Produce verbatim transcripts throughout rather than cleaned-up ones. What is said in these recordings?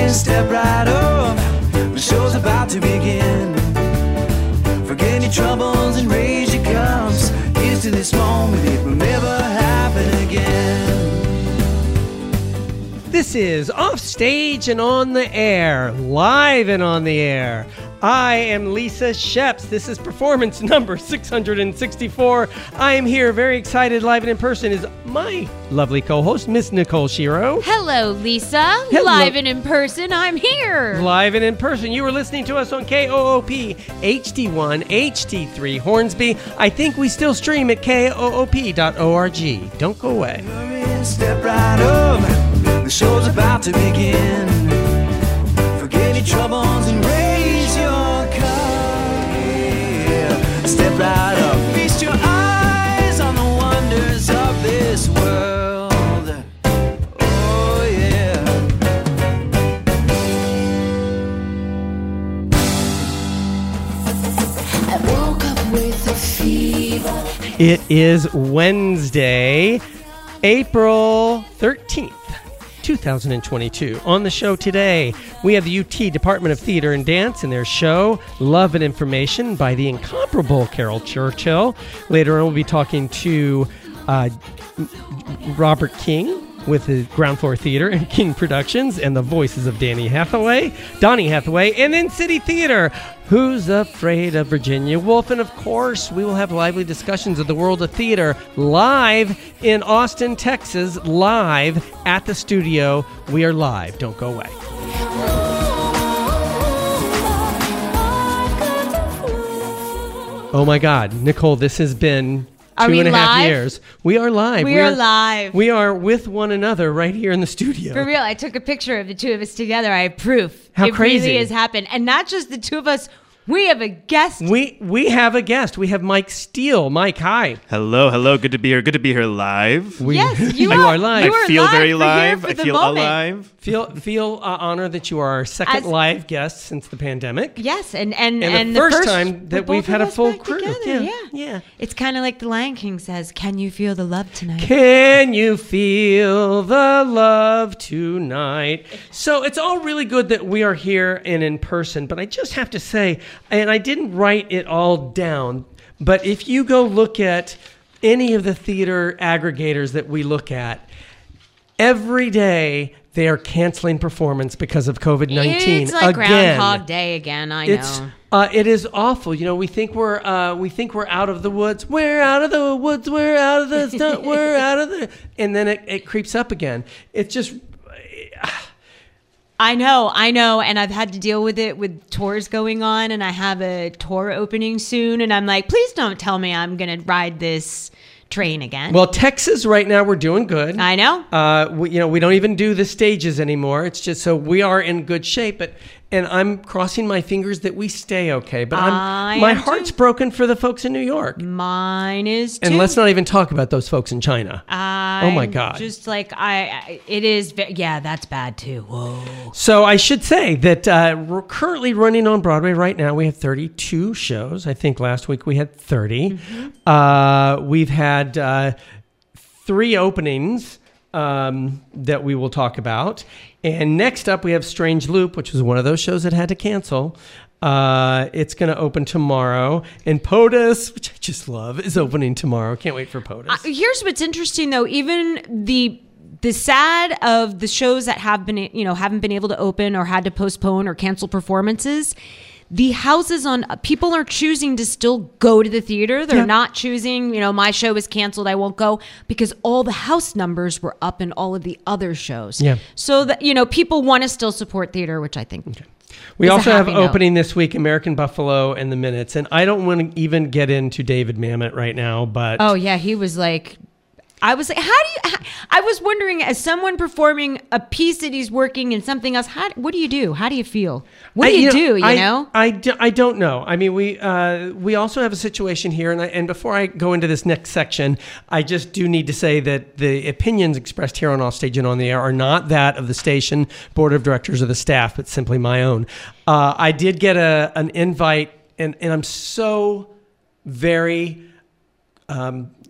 in, step right up. The show's about to begin. Forget your troubles and raise your cups. Here's to this moment, it will never happen again. This is Off Stage and On the Air, live and on the air. I am Lisa Sheps. This is performance number six hundred sixty-four. I am here, very excited, live and in person, is my lovely co-host, Miss Nicole Shiro. Hello, Lisa. Hello. Live and in person, I'm here. Live and in person. You were listening to us on K O O P, H D one, H D three, Hornsby. I think we still stream at K O O P dot org. Don't go away. Step right up. The show's about to begin. Forget your troubles and raise your cup. Yeah. Step right up. Feast your eyes on the wonders of this world. Oh, yeah. I woke up with a fever. It is Wednesday, April thirteenth. two thousand twenty-two. On the show today, we have the U T Department of Theater and Dance and their show, Love and Information, by the incomparable Carol Churchill. Later on, we'll be talking to uh, Robert King with the Ground Floor Theater and King Productions and the voices of Danny Hathaway, Donny Hathaway, and then City Theater. Who's Afraid of Virginia Woolf? And of course, we will have lively discussions of the world of theater live in Austin, Texas, live at the studio. We are live. Don't go away. Oh my God, Nicole, this has been Are two we and a half live? years. We are live. We are live. We are with one another right here in the studio. For real, I took a picture of the two of us together. I have proof. How it crazy. really has happened. And not just the two of us. We have a guest. We we have a guest. We have Mike Steele. Mike, hi. Hello, hello. Good to be here. Good to be here live. We, Yes, you you are- are live. you I are feel live. very We're here live. for I the feel moment. alive. Feel feel uh, honored that you are our second As- live guest since the pandemic. Yes, and and, And, and the, first first time that for we've both had of a us full back crew. together, Yeah, yeah. yeah. It's kind of like the Lion King says, "Can you feel the love tonight?" Can you feel the love tonight? So it's all really good that we are here and in person, but I just have to say, and I didn't write it all down, but if you go look at any of the theater aggregators that we look at, every day they are canceling performance because of COVID nineteen. It's like again. Groundhog Day again. I It's know. uh, it is awful. You know, we think we're uh, we think we're out of the woods. We're out of the woods. We're out of the stunt. We're out of the, and then it, it creeps up again. It's just. I know, I know, and I've had to deal with it with tours going on, and I have a tour opening soon, and I'm like, please don't tell me I'm gonna ride this train again. Well, Texas right now we're doing good. I know. Uh, we, you know, we don't even do the stages anymore. It's just so we are in good shape. But and I'm crossing my fingers that we stay okay. But I'm I my am heart's too. broken for the folks in New York. Mine is too. And let's not even talk about those folks in China. I'm oh my God. Just like I, I it is. ve- Yeah, that's bad too. Whoa. So I should say that uh, we're currently running on Broadway right now. We have thirty-two shows. I think last week we had thirty. Mm-hmm. Uh, we've had uh, three openings um, that we will talk about. And next up we have Strange Loop, which was one of those shows that had to cancel. Uh, it's going to open tomorrow. And POTUS, which I just love, is opening tomorrow. Can't wait for POTUS. Uh, here's what's interesting though. Even the the sad of the shows that have been, you know, haven't been able to open or had to postpone or cancel performances. The houses on people are choosing to still go to the theater. They're Yeah. not choosing, you know, my show is canceled, I won't go, because all the house numbers were up in all of the other shows. Yeah. So that, you know, people want to still support theater, which I think. We It's a also have happy note. opening this week American Buffalo and the Minutes. And I don't want to even get into David Mamet right now, but Oh yeah, he was like, I was like, how do you? How, I was wondering, as someone performing a piece that he's working in something else, how? What do you do? How do you feel? What do I- you, know, do? You I, know? I, do, I don't know. I mean, we uh, we also have a situation here, and I, and before I go into this next section, I just do need to say that the opinions expressed here on Offstage and on the Air are not that of the station board of directors or the staff, but simply my own. Uh, I did get a an invite, and and I'm so very. Um,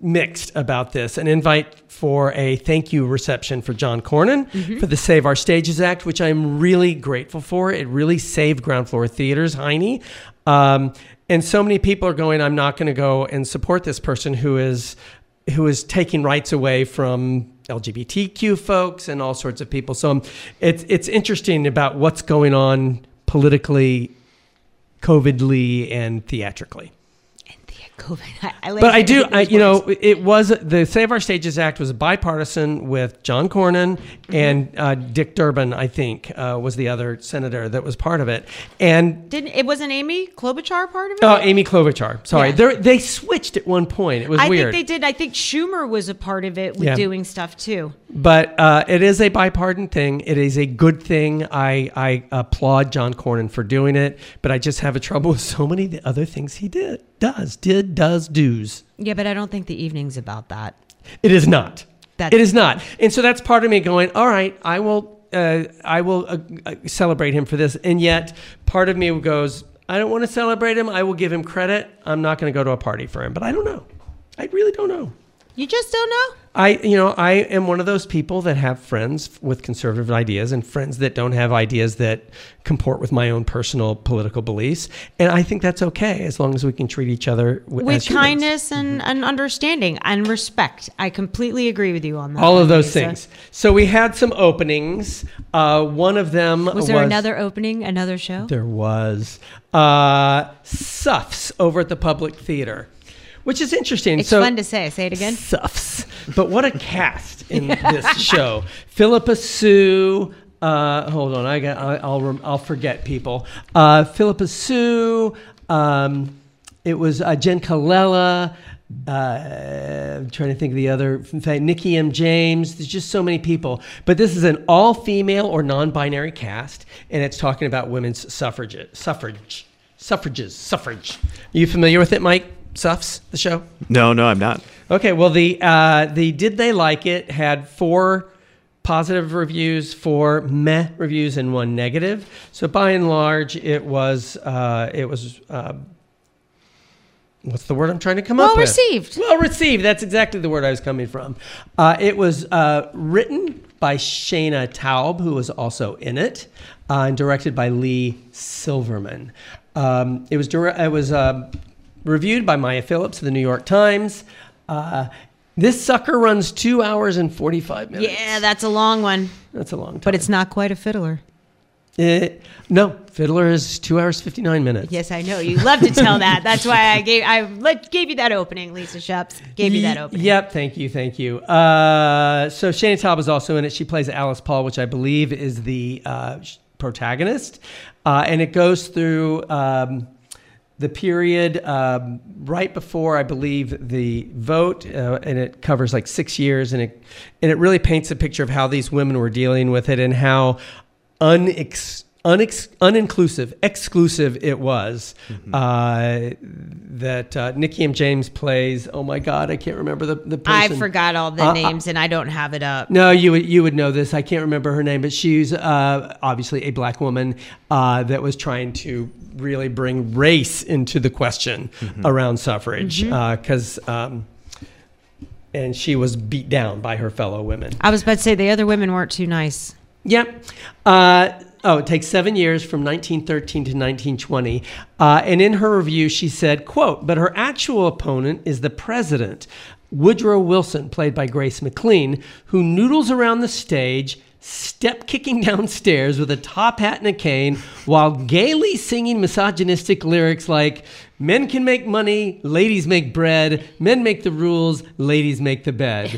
mixed about this. An invite for a thank you reception for John Cornyn mm-hmm. for the Save Our Stages Act, which I'm really grateful for. It really saved Ground Floor Theaters, Heine. Um, and so many people are going, I'm not going to go and support this person who is who is taking rights away from L G B T Q folks and all sorts of people. So um, it's it's interesting about what's going on politically, COVIDly, and theatrically. COVID. I, I like but I do, I, you words. know, it was the Save Our Stages Act was bipartisan with John Cornyn mm-hmm. and uh, Dick Durbin, I think, uh, was the other senator that was part of it. And didn't it wasn't Amy Klobuchar part of it? Oh, Amy Klobuchar. Sorry, yeah. they they switched at one point. It was I weird. think they did. I think Schumer was a part of it with Yeah. doing stuff too. But uh, it is a bipartisan thing. It is a good thing. I, I applaud John Cornyn for doing it, but I just have a trouble with so many of the other things he did, does, did, does, do's. Yeah, but I don't think the evening's about that. It is not. That's- it is not. And so that's part of me going, all right, I will, uh, I will uh, uh, celebrate him for this. And yet part of me goes, I don't want to celebrate him. I will give him credit. I'm not going to go to a party for him, but I don't know. I really don't know. You just don't know? I, you know, I am one of those people that have friends with conservative ideas and friends that don't have ideas that comport with my own personal political beliefs. And I think that's okay as long as we can treat each other w- With as humans. kindness and, and understanding and respect. I completely agree with you on that. All one, of those Lisa. things. So we had some openings. Uh, one of them was... Was there another opening, another show? There was. Uh, Suffs over at the Public Theater, which is interesting. It's so, fun to say. Say it again. Suffs. But what a cast in this show. Philippa Sue. Uh, hold on, I got. I, I'll rem- I'll forget people. Uh, Philippa Sue. Um, it was uh, Jen Colella. Uh, I'm trying to think of the other. In fact, Nikki M. James. There's just so many people. But this is an all-female or non-binary cast, and it's talking about women's suffrage. Suffrage. Suffrages. Suffrage. Are you familiar with it, Mike? Suffs, the show? No, no, I'm not. Okay, well, the uh, the Did They Like It had four positive reviews, four meh reviews, and one negative. So by and large, it was uh, it was uh, what's the word I'm trying to come Well up with? received. Well received. That's exactly the word I was coming from. Uh, it was uh, written by Shayna Taub, who was also in it, uh, and directed by Lee Silverman. Um, it was dire- it was. Uh, Reviewed by Maya Phillips of the New York Times. Uh, this sucker runs two hours and forty-five minutes. Yeah, that's a long one. That's a long time. But it's not quite a fiddler. It, no, Fiddler is two hours, fifty-nine minutes. Yes, I know. You love to tell that. That's why I gave I let, gave you that opening, Lisa Shupps. Gave you that opening. Yep, thank you, thank you. Uh, so Shayna Taub is also in it. She plays Alice Paul, which I believe is the uh, protagonist. Uh, and it goes through... Um, the period um, right before, I believe, the vote, uh, and it covers like six years, and it and it really paints a picture of how these women were dealing with it and how unex, unex, uninclusive, exclusive it was. Mm-hmm. Uh, that uh, Nikki M. James plays. Oh my God, I can't remember the the person. I forgot all the uh, names, and I don't have it up. No, you would you would know this. I can't remember her name, but she's uh, obviously a black woman uh, that was trying to really bring race into the question mm-hmm. around suffrage because mm-hmm. uh, um, and she was beat down by her fellow women. I was about to say the other women weren't too nice. Yep. Uh, oh, it takes seven years from nineteen thirteen to nineteen twenty. Uh, and in her review, she said, quote, but her actual opponent is the president, Woodrow Wilson, played by Grace McLean, who noodles around the stage, step kicking downstairs with a top hat and a cane while gaily singing misogynistic lyrics like, men can make money, ladies make bread, men make the rules, ladies make the bed.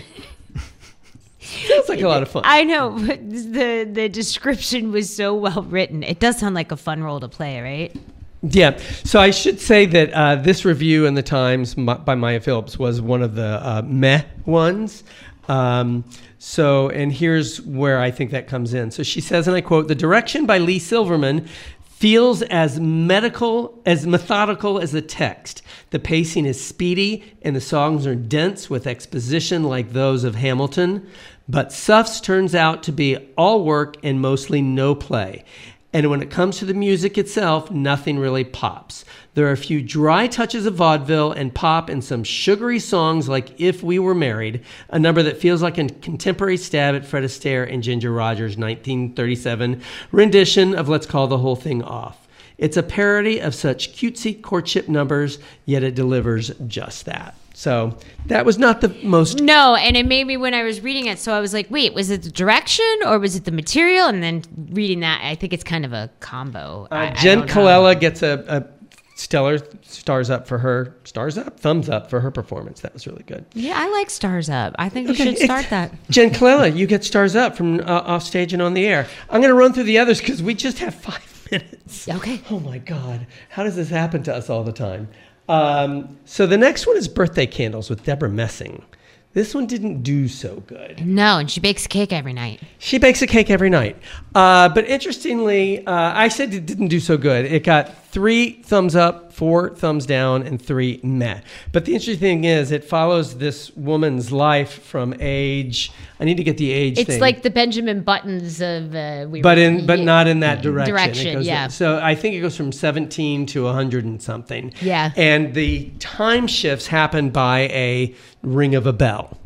Sounds like a lot of fun. I know, but the, the description was so well written. It does sound like a fun role to play, right? Yeah. So I should say that uh, this review in the Times by Maya Phillips was one of the uh, meh ones. Um, so, and here's where I think that comes in. So she says, and I quote, the direction by Lee Silverman feels as medical, as methodical as the text. The pacing is speedy and the songs are dense with exposition like those of Hamilton. But Suffs turns out to be all work and mostly no play. And when it comes to the music itself, nothing really pops. There are a few dry touches of vaudeville and pop and some sugary songs like If We Were Married, a number that feels like a contemporary stab at Fred Astaire and Ginger Rogers' nineteen thirty-seven rendition of Let's Call the Whole Thing Off. It's a parody of such cutesy courtship numbers, yet it delivers just that. So that was not the most... No, and it made me when I was reading it, so I was like, wait, was it the direction or was it the material? And then reading that, I think it's kind of a combo. Uh, I, Jen I don't know. Colella gets a, a stellar stars up for her, stars up, thumbs up for her performance. That was really good. Yeah, I like Stars Up. I think we Okay, should start it's- that. Jen Colella, you get stars up from uh, off stage and on the air. I'm going to run through the others because we just have five minutes. Okay. Oh my God. How does this happen to us all the time? Um, so the next one is Birthday Candles with Deborah Messing. This one didn't do so good. No, and she bakes a cake every night. She bakes a cake every night. Uh, but interestingly, uh, I said it didn't do so good. It got three thumbs up, four thumbs down, and three meh. But the interesting thing is it follows this woman's life from age... I need to get the age It's thing. like the Benjamin Buttons of... Uh, we But were- in but yeah. not in that direction. Direction, It goes- yeah. So I think it goes from seventeen to one hundred and something. Yeah. And the time shifts happen by a ring of a bell.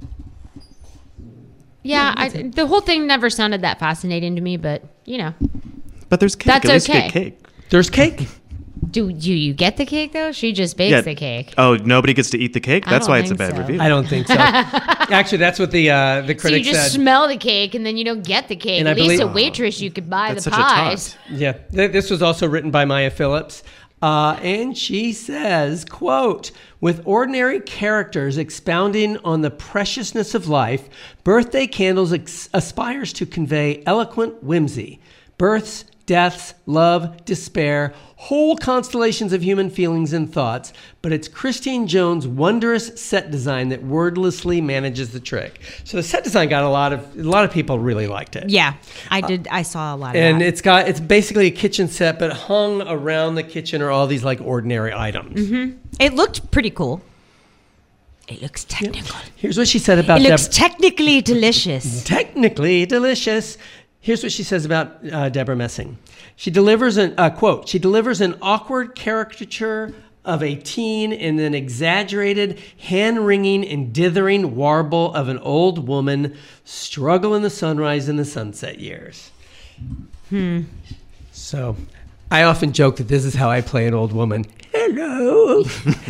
Yeah, I, the whole thing never sounded that fascinating to me, but, you know. But there's cake. That's At least you okay. get cake. There's cake. Do, do you get the cake, though? She just bakes Yeah. the cake. Oh, nobody gets to eat the cake? I That's don't why it's a think bad so. review. I don't think so. Actually, that's what the uh, the So you critics just said. smell the cake, and then you don't get the cake. And I At least believe- a waitress, you could buy That's the such a pies. taunt. Yeah, Th- this was also written by Maya Phillips. Uh, and she says, quote, with ordinary characters expounding on the preciousness of life, Birthday Candles ex- aspires to convey eloquent whimsy. Births, deaths, love, despair, whole constellations of human feelings and thoughts, but it's Christine Jones' wondrous set design that wordlessly manages the trick. So the set design got a lot of, a lot of people really liked it. Yeah, I did. I saw a lot of And that. it's got it's basically a kitchen set, but hung around the kitchen are all these like ordinary items. It looked pretty cool. It looks technical. Here's what she said about It looks Deb- technically delicious. technically delicious. Here's what she says about uh, Deborah Messing. She delivers an uh, quote. She delivers an awkward caricature of a teen in an exaggerated, hand-wringing and dithering warble of an old woman struggle in the sunrise and the sunset years. Hmm. So, I often joke that this is how I play an old woman. Hello.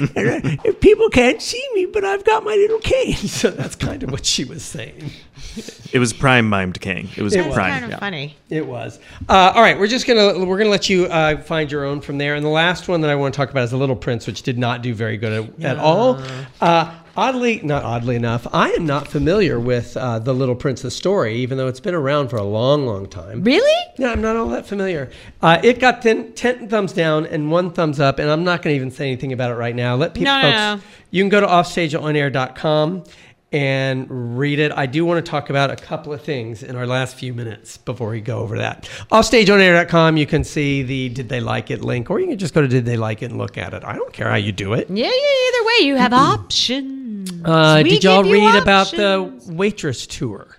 People can't see me, but I've got my little cane. So that's kind of what she was saying. It was prime mimed king. It was It was. prime. Kind of yeah. funny. It was. Uh, all right, we're just gonna we're gonna let you uh, find your own from there. And the last one that I want to talk about is The Little Prince, which did not do very good at, at all. Uh, oddly, not oddly enough, I am not familiar with uh, The Little Prince, the story, even though it's been around for a long, long time. Really? No, I'm not all that familiar. Uh, it got ten, ten thumbs down and one thumbs up, and I'm not going to even say anything about it right now. Let people, No, no, folks, no. you can go to offstage on air dot com and read it. I do want to talk about a couple of things in our last few minutes before we go over that. offstage on air dot com, you can see the Did They Like It link, or you can just go to Did They Like It and look at it. I don't care how you do it. Yeah, yeah. Either way, you have options. Uh, We did y'all give you read about the options. waitress tour?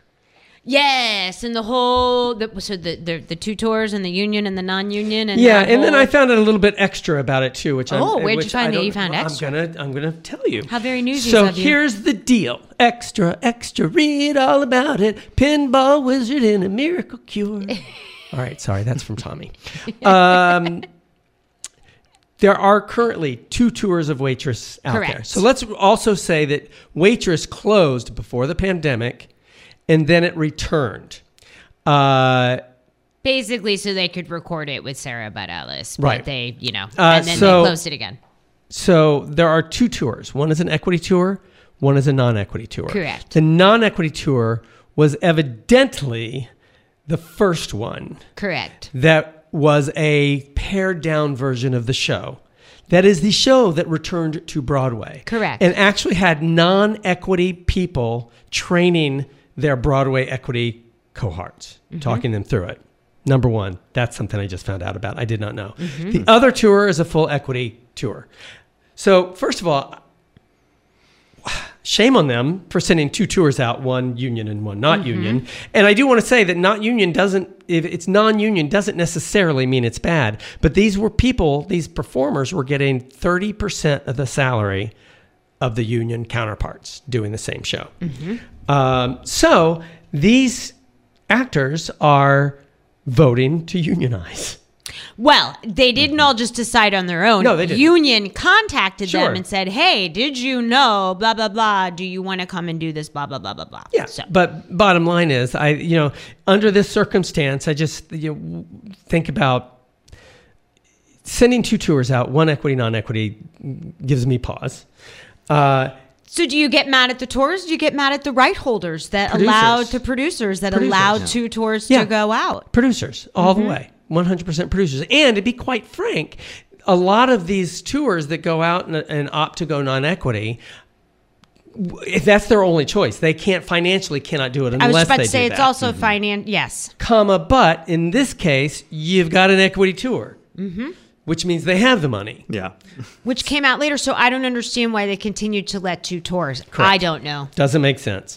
Yes, and the whole the, so the, the the two tours and the union and the non-union and Yeah, that and then whole- I found out a little bit extra about it too, which I'm, Oh, where'd you which find I that don't- you found well, extra? I'm gonna I'm gonna tell you. How very newsies So of you. here's the deal: extra, extra, read all about it. Pinball wizard in a miracle cure. All right, sorry, that's from Tommy. Um, there are currently two tours of Waitress out there. Correct. So let's also say that Waitress closed before the pandemic, and then it returned. Uh, basically so they could record it with Sarah Bareilles, but Right. they, you know, Uh, and then so- they closed it again. So there are two tours. One is an equity tour. One is a non-equity tour. Correct. The non-equity tour was evidently the first one Correct. that was a pared down version of the show. That is the show that returned to Broadway. Correct. And actually had non-equity people training their Broadway equity cohorts, Mm-hmm. talking them through it. Number one, that's something I just found out about. I did not know. Mm-hmm. The other tour is a full equity tour. So first of all, shame on them for sending two tours out, one union and one not Mm-hmm. union. And I do want to say that not union doesn't, if it's non-union, doesn't necessarily mean it's bad. But these were people, these performers were getting thirty percent of the salary of the union counterparts doing the same show. Mm-hmm. Um, so these actors are voting to unionize. Well, they didn't all just decide on their own. No, they didn't. Union contacted Sure. them and said, hey, did you know, blah, blah, blah. Do you want to come and do this, blah, blah, blah, blah, blah. Yeah, So, but bottom line is, I you know, under this circumstance, I just you know, think about sending two tours out, one equity, non-equity, gives me pause. Uh, so do you get mad at the tours? Do you get mad at the right holders that Producers. allowed the producers that Producers. allowed Yeah. two tours Yeah. to go out? Producers, all the way, one hundred percent producers. And to be quite frank, a lot of these tours that go out and, and opt to go non-equity, if that's their only choice, they can't financially cannot do it unless I was about they to say do it's that. also finance. Yes. comma, but in this case, you've got an equity tour, mm-hmm. which means they have the money. Yeah. Which came out later. So I don't understand why they continued to let two tours. Correct. I don't know. Doesn't make sense.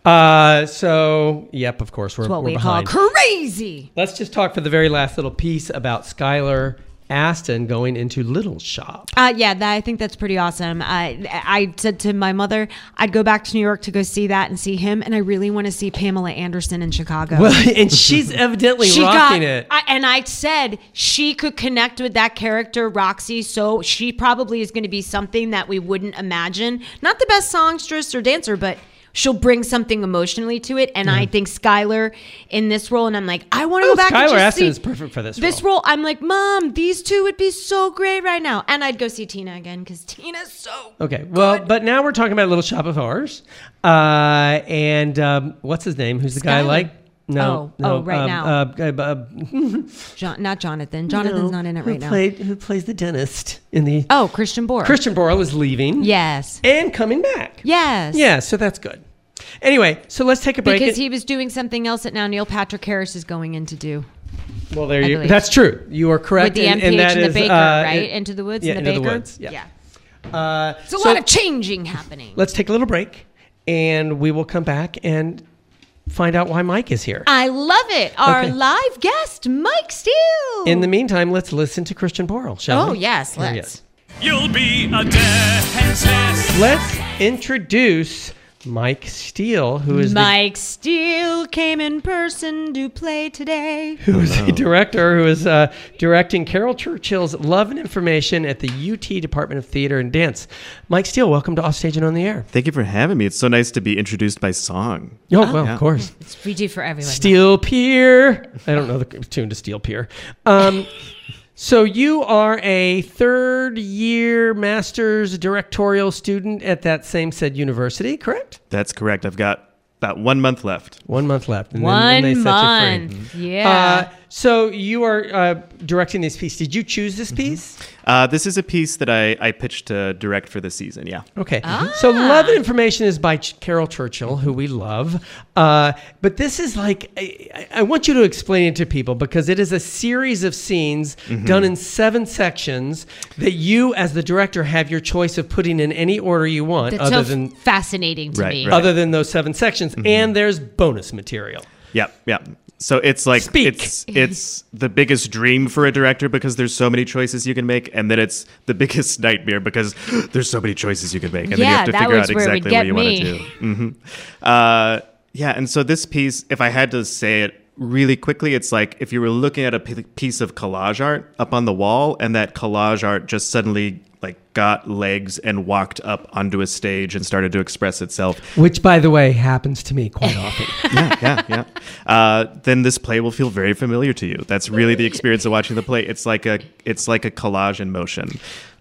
Uh, so, yep, of course, we're, It's what we're we behind. call crazy. Let's just talk for the very last little piece about Skylar Aston going into Little Shop. Uh, yeah, that, I think that's pretty awesome. Uh, I said to my mother, I'd go back to New York to go see that and see him, and I really want to see Pamela Anderson in Chicago. Well, and she's evidently she rocking got, it. I, and I said she could connect with that character, Roxy, so she probably is going to be something that we wouldn't imagine. Not the best songstress or dancer, but she'll bring something emotionally to it. And I think Skylar in this role, and I'm like, I want to Oh, go back Skylar and just Aston see is perfect for this This role. role, I'm like, Mom, these two would be so great right now. And I'd go see Tina again because Tina's so Okay, well, but now we're talking about Little Shop of Horrors. Uh, and um, what's his name? Who's the guy Skylar. like? No, Oh, no, oh, right um, now. Uh, uh, uh, John, not Jonathan. Jonathan's no, not in it who right now. played, Who plays the dentist in the... Oh, Christian Borle. Christian Borle is leaving. Yes. And coming back. Yes. Yeah, so that's good. Anyway, so let's take a break. Because It- he was doing something else that now Neil Patrick Harris is going in to do. well, there I you. believe. That's true. You are correct. With the and, M P H and, and, that the is, Baker, uh, right? it- Into the Woods yeah, and the Into the Baker. Woods, yeah. Uh, it's a so lot of changing happening. Let's take a little break, and we will come back and find out why Mike is here. I love it. Our Okay. live guest, Mike Steele. In the meantime, let's listen to Christian Borle, shall Oh, we? yes, Here he let's. is. You'll be a dentist. Let's introduce Mike Steele, who is Mike Steele came in person to play today. the, who is a director who is uh, directing Carol Churchill's Love and Information at the U T Department of Theater and Dance. Mike Steele, welcome to Offstage and on the Air. Thank you for having me. It's so nice to be introduced by song. Oh, well, Yeah. of course. It's we do for everyone. Steel Pier. I don't know the tune to Steel Pier. Um, so you are a third year master's directorial student at that same said university, correct? That's correct. I've got about one month left. One month left. And then, One then they set month. you free. Yeah. Uh, so you are uh, directing this piece. Did you choose this piece? Uh, this is a piece that I, I pitched to direct for the season. Yeah. Okay. Ah. So Love and Information is by Ch- Carol Churchill, who we love. Uh, but this is like, I, I want you to explain it to people because it is a series of scenes Mm-hmm. done in seven sections that you, as the director, have your choice of putting in any order you want, That's other so than fascinating to Right, me. right. other than those seven sections. And there's bonus material. Yep. Yep. So it's like Speak. it's it's the biggest dream for a director because there's so many choices you can make, and then it's the biggest nightmare because there's so many choices you can make, and then you Yeah, have to that figure was out where it would exactly get what you want me. to do. hmm Uh, yeah, and so this piece, if I had to say it really quickly, it's like if you were looking at a p- piece of collage art up on the wall, and that collage art just suddenly like got legs and walked up onto a stage and started to express itself. Which, by the way, happens to me quite often. yeah, yeah, yeah. Uh, then this play will feel very familiar to you. That's really the experience of watching the play. It's like a, it's like a collage in motion.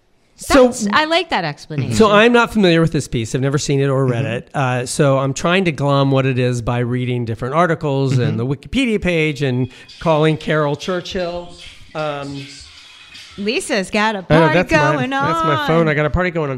So, That's, I like that explanation. so I'm not familiar with this piece. I've never seen it or read it. Uh, so I'm trying to glom what it is by reading different articles and the Wikipedia page and calling Carol Churchill. Um, Lisa's got a I know, party that's going my, on. That's my phone. I got a party going on.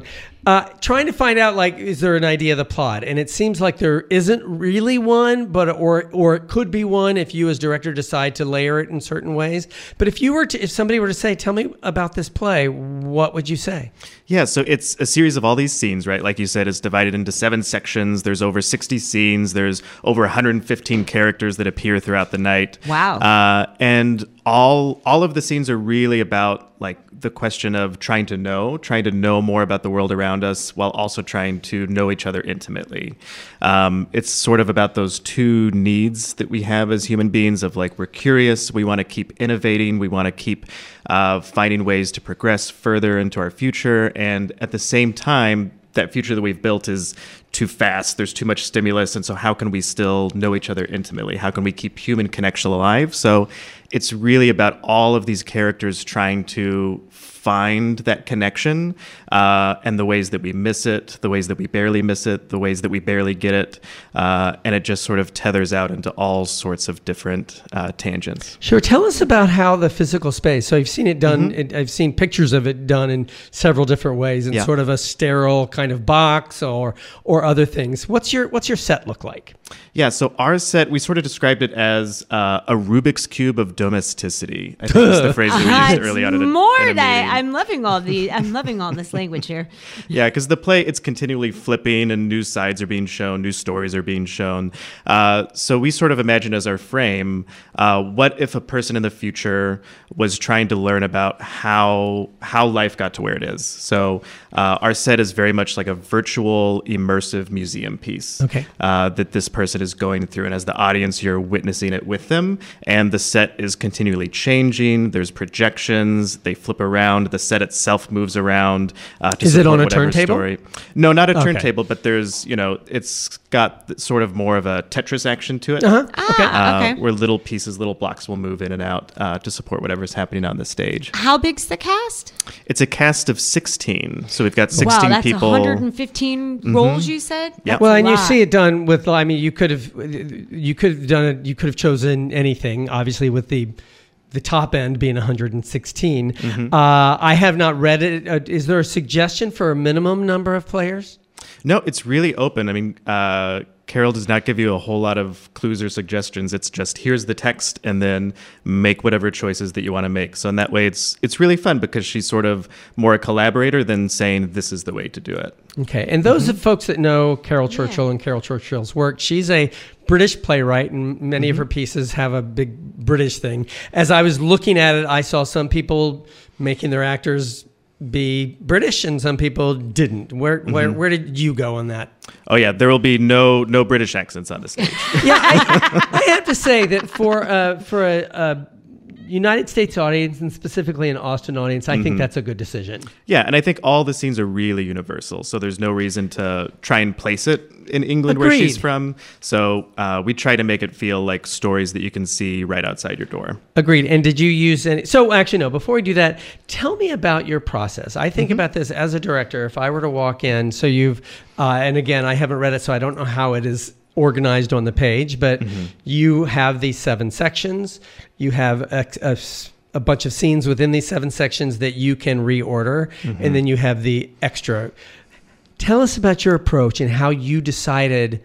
Uh, trying to find out, like, is there an idea of the plot? And it seems like there isn't really one, but or or it could be one if you as director decide to layer it in certain ways. But if you were to, if somebody were to say, tell me about this play, what would you say? Yeah, so it's a series of all these scenes, right? Like you said, it's divided into seven sections. There's over sixty scenes. There's over one hundred fifteen characters that appear throughout the night. Wow. Uh, and all all of the scenes are really about like the question of trying to know, trying to know more about the world around us while also trying to know each other intimately. Um, it's sort of about those two needs that we have as human beings of like, we're curious, we want to keep innovating, we want to keep uh, finding ways to progress further into our future. And at the same time, that future that we've built is too fast. There's too much stimulus. And so how can we still know each other intimately? How can we keep human connection alive? So it's really about all of these characters trying to find that connection uh, and the ways that we miss it, the ways that we barely miss it, the ways that we barely get it. Uh, and it just sort of tethers out into all sorts of different uh, tangents. Sure. Tell us about how the physical space. So I've seen it done. Mm-hmm. It, I've seen pictures of it done in several different ways, in Yeah. sort of a sterile kind of box or or other things. What's your what's your set look like? Yeah, so our set, we sort of described it as uh, a Rubik's Cube of domesticity. I think that's the phrase that we Ah, used it's early on in a, more in a that meeting. I'm loving all the I'm loving all this language here. Yeah, because the play, it's continually flipping and new sides are being shown, new stories are being shown. Uh, so we sort of imagine as our frame, uh, what if a person in the future was trying to learn about how how life got to where it is? So uh, our set is very much like a virtual, immersive museum piece Okay. uh, that this person is going through. And as the audience, you're witnessing it with them. And the set is continually changing. There's projections. They flip around. The set itself moves around. Uh, to Is it support on a whatever turntable? Story. No, not a Okay. turntable, but there's, you know, it's got th- sort of more of a Tetris action to it. Uh-huh. Okay. Ah, Uh, okay. Where little pieces, little blocks will move in and out uh, to support whatever's happening on the stage. How big's the cast? It's a cast of sixteen. So we've got sixteen wow, that's people. one hundred fifteen roles you said? Yep. That's Well, a and you lot. see it done with. I mean, you could have, you could have done it. You could have chosen anything. Obviously, with the the top end being one hundred sixteen. Mm-hmm. Uh, I have not read it. Uh, is there a suggestion for a minimum number of players? No, it's really open. I mean, uh, Carol does not give you a whole lot of clues or suggestions. It's just here's the text and then make whatever choices that you want to make. So in that way, it's it's really fun because she's sort of more a collaborator than saying this is the way to do it. Okay, and those of folks that know Carol Churchill and Carol Churchill's work, she's a British playwright, and many of her pieces have a big British thing. As I was looking at it, I saw some people making their actors be British, and some people didn't. Where where where did you go on that? Oh yeah, there will be no no British accents on the stage. Yeah, I, I have to say that for uh, for a, a United States audience, and specifically an Austin audience, I think that's a good decision. Yeah, and I think all the scenes are really universal, so there's no reason to try and place it in England where she's Agreed. from. So uh, we try to make it feel like stories that you can see right outside your door. Agreed. And did you use any? So actually, no. Before we do that, tell me about your process. I think about this as a director. If I were to walk in, so you've, uh, and again, I haven't read it, so I don't know how it is organized on the page, but you have these seven sections. You have a, a, a bunch of scenes within these seven sections that you can reorder, and then you have the extra. Tell us about your approach and how you decided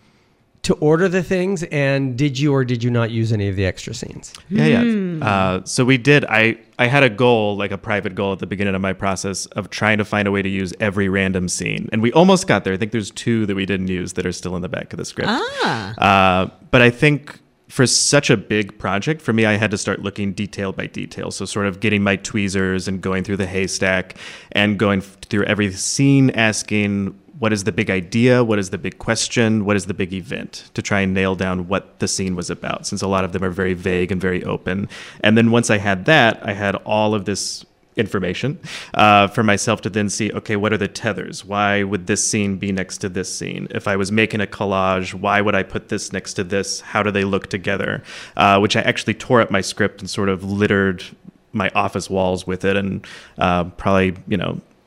to order the things, and did you or did you not use any of the extra scenes? Yeah, yeah. Uh, so we did. I, I had a goal, like a private goal at the beginning of my process of trying to find a way to use every random scene. And we almost got there. I think there's two that we didn't use that are still in the back of the script. Ah. Uh, but I think for such a big project, for me, I had to start looking detail by detail. So sort of getting my tweezers and going through the haystack and going f- through every scene, asking, what is the big idea? What is the big question? What is the big event? To try and nail down what the scene was about, since a lot of them are very vague and very open. And then once I had that, I had all of this information uh, for myself to then see, okay, what are the tethers? Why would this scene be next to this scene? If I was making a collage, why would I put this next to this? How do they look together? Uh, which I actually tore up my script and sort of littered my office walls with it, and uh, probably, you know,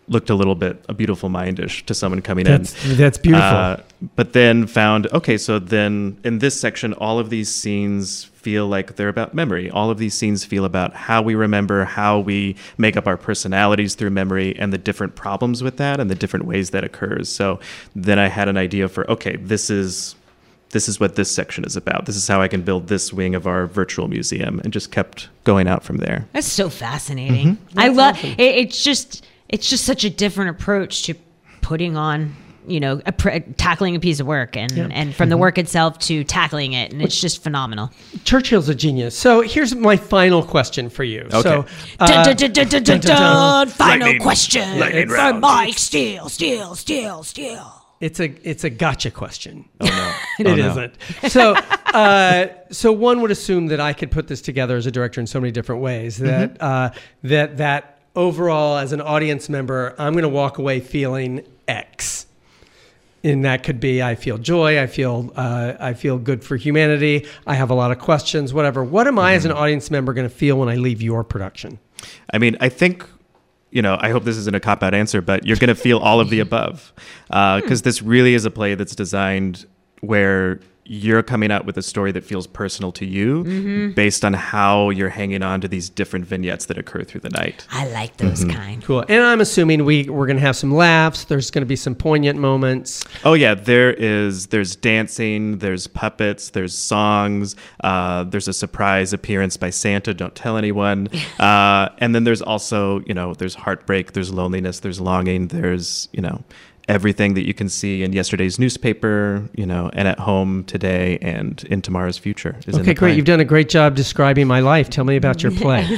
looked a little bit a Beautiful Mind-ish to someone coming That's, in. that's beautiful. Uh, but then found, okay, so then in this section, all of these scenes feel like they're about memory. All of these scenes feel about how we remember, how we make up our personalities through memory, and the different problems with that and the different ways that occurs. So then I had an idea for, okay, this is this is what this section is about. This is how I can build this wing of our virtual museum, and just kept going out from there. That's so fascinating. I love it. It's just it's just such a different approach to putting on, you know, a pr- tackling a piece of work, and, Yeah. and from the work itself to tackling it. And it's just phenomenal. Churchill's a genius. So here's my final question for you. Okay. So, Dun, uh, dun, dun, dun, dun, dun, dun. Final Lightning- question lightning for round. Mike Steele, Steele, Steele, Steele. it's a it's a gotcha question. Oh, no. It Oh, no. isn't. So, uh, so one would assume that I could put this together as a director in so many different ways that uh, that that overall, as an audience member, I'm going to walk away feeling X, and that could be I feel joy, I feel uh, I feel good for humanity, I have a lot of questions, whatever. What am I as an audience member going to feel when I leave your production? I mean, I think, you know, I hope this isn't a cop-out answer, but you're going to feel all of the above. Because this really is a play that's designed where you're coming out with a story that feels personal to you based on how you're hanging on to these different vignettes that occur through the night. I like those kind. Cool. And I'm assuming we, we're going to have some laughs. There's going to be some poignant moments. Oh, yeah, there is, there's dancing, there's puppets, there's songs, uh, there's a surprise appearance by Santa, don't tell anyone. Uh, and then there's also, you know, there's heartbreak, there's loneliness, there's longing, there's, you know, everything that you can see in yesterday's newspaper, you know, and at home today and in tomorrow's future. Is in Okay, the great. play. You've done a great job describing my life. Tell me about your play. Oh,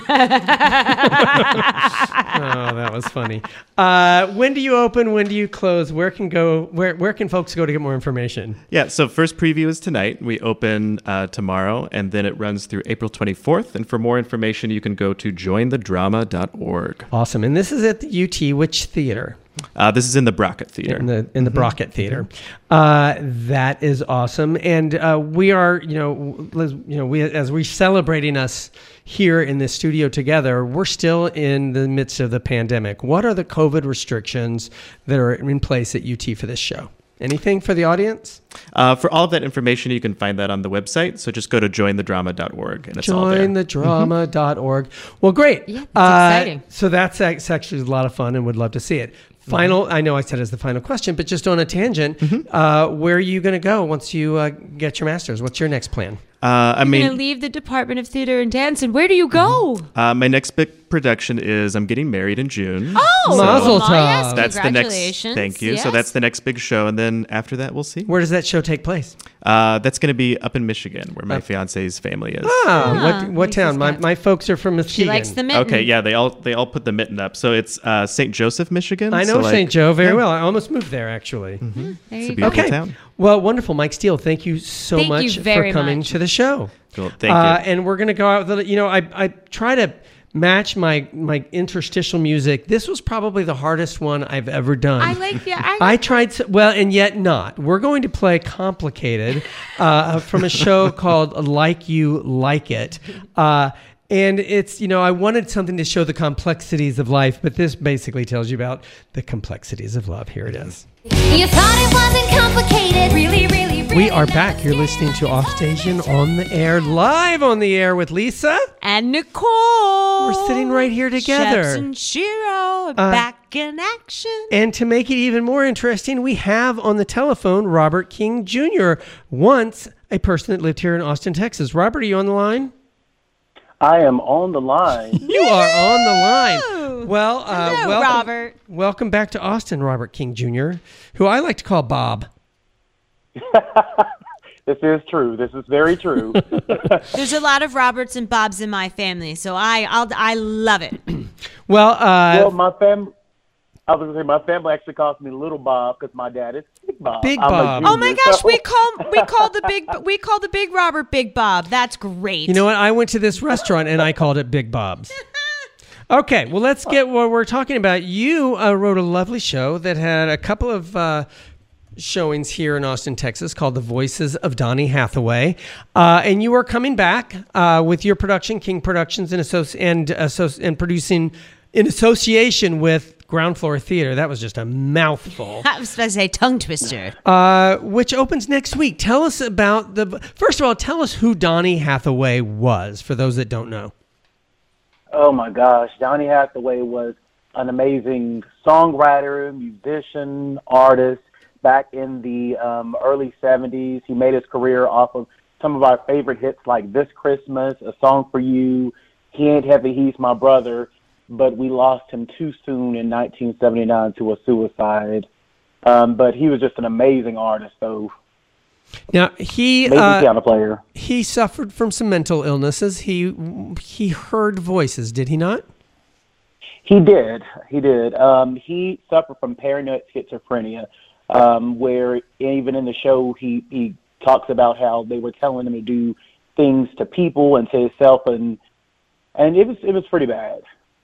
that was funny. Uh, when do you open? When do you close? Where can go? Where Where can folks go to get more information? Yeah, so first preview is tonight. We open uh, tomorrow, and then it runs through April twenty-fourth. And for more information, you can go to join the drama dot org. Awesome. And this is at the U T. Which theater? Uh, this is in the Brockett Theater. In the in the Brockett Theater. Uh, that is awesome. And uh, we are, you know, Liz, you know, we as we're celebrating us here in this studio together, we're still in the midst of the pandemic. What are the COVID restrictions that are in place at U T for this show? Anything for the audience? Uh, for all of that information, you can find that on the website. So just go to join the drama dot org, and it's all there. join the drama dot org. Well, great. Yeah, that's Uh, exciting. So that's, that's actually a lot of fun and would love to see it. Final, I know I said as the final question, but just on a tangent, uh, where are you going to go once you uh, get your master's? What's your next plan? Uh, I You're mean, going to leave the Department of Theater and Dance, and where do you go? uh, my next big production is I'm getting married in June. Oh, Mazel well, yes, tov. That's the next. congratulations. Thank you. So Yes. that's the next big show, and then after that, we'll see. Where does that show take place? Uh, that's going to be up in Michigan, where my fiance's family is. Ah, Ah, what what Lisa's town? My, got- my folks are from She Muskegon. likes the mitten. Okay, yeah, they all they all put the mitten up. So it's uh, Saint Joseph, Michigan. I know So, like, Saint Joe very yeah, well. I almost moved there, actually. There It's a you go. beautiful Okay. town. Well, wonderful. Mike Steele, thank you so Thank you much very for coming much. to the show. Cool. Thank Uh, you. and we're going to go out with, you know, I, I try to match my, my interstitial music. This was probably the hardest one I've ever done. I like the. I, I tried to, well, and yet not. We're going to play Complicated uh, from a show called Like You Like It. Uh, and it's, you know, I wanted something to show the complexities of life, but this basically tells you about the complexities of love. Here it is. You thought it wasn't complicated. Really, really, really. We are back. You're listening to Offstage and On the Air, live on the air with Lisa. and Nicole. We're sitting right here together. Sheps and Shiro are Uh, back in action. And to make it even more interesting, we have on the telephone Robert King Junior, once a person that lived here in Austin, Texas. Robert, are you on the line? I am on the line. You are on the line. Well, uh, Hello, welcome, Robert. welcome back to Austin, Robert King Junior, who I like to call Bob. This is true. This is very true. There's a lot of Roberts and Bobs in my family, so I I'll, I love it. Well, uh, well, my fam, I was gonna say my family actually calls me Little Bob because my dad is Big Bob. Big I'm a Bob. junior, Oh my gosh, so- we call we call the big we call the big Robert Big Bob. That's great. you know what? I went to this restaurant and I called it Big Bob's. Okay, well, let's get what we're talking about. You uh, wrote a lovely show that had a couple of uh, showings here in Austin, Texas, called The Voices of Donny Hathaway. Uh, and you are coming back uh, with your production, King Productions, and, associ- and, associ- and producing in association with Ground Floor Theater. That was just a mouthful. I was supposed to say tongue twister. Uh, which opens next week. Tell us about the. First of all, tell us who Donny Hathaway was, for those that don't know. Oh my gosh, Donny Hathaway was an amazing songwriter, musician, artist. Back in the um, early seventies, he made his career off of some of our favorite hits like This Christmas, A Song for You, He Ain't Heavy, He's My Brother. But we lost him too soon in nineteen seventy-nine to a suicide. Um, but he was just an amazing artist, though. Now he Amazing uh, piano player. he suffered from some mental illnesses. He he heard voices, did he not? He did. He did. Um, he suffered from paranoid schizophrenia, um, where even in the show he, he talks about how they were telling him to do things to people and to himself, and and it was it was pretty bad.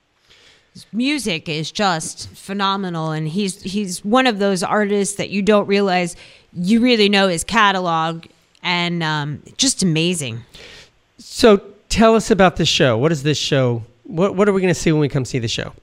His music is just phenomenal, and he's he's one of those artists that you don't realize you really know his catalog, and um, just amazing. So tell us about this show. What is this show? What what are we going to see when we come see the show?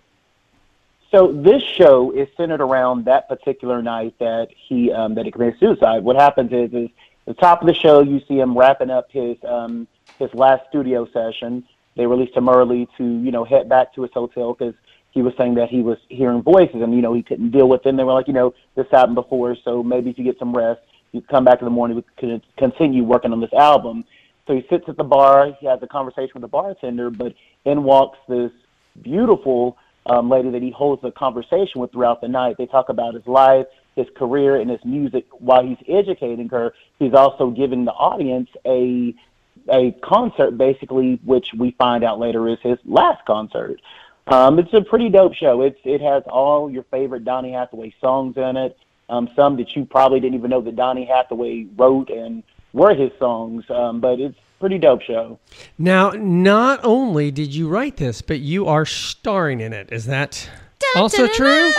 So this show is centered around that particular night that he um, that he committed suicide. What happens is, is at the top of the show, you see him wrapping up his um, his last studio session. They released him early to, you know, head back to his hotel because he was saying that he was hearing voices and, you know, he couldn't deal with them. They were like, you know, this happened before, so maybe if you get some rest, you come back in the morning, we could continue working on this album. So he sits at the bar, he has a conversation with the bartender, but in walks this beautiful um, lady that he holds a conversation with throughout the night. They talk about his life, his career, and his music. While he's educating her, he's also giving the audience a a concert, basically, which we find out later is his last concert. Um, it's a pretty dope show. It's it has all your favorite Donny Hathaway songs in it, um, some that you probably didn't even know that Donny Hathaway wrote and were his songs, um, but it's a pretty dope show. Now, not only did you write this, but you are starring in it. Is that also true?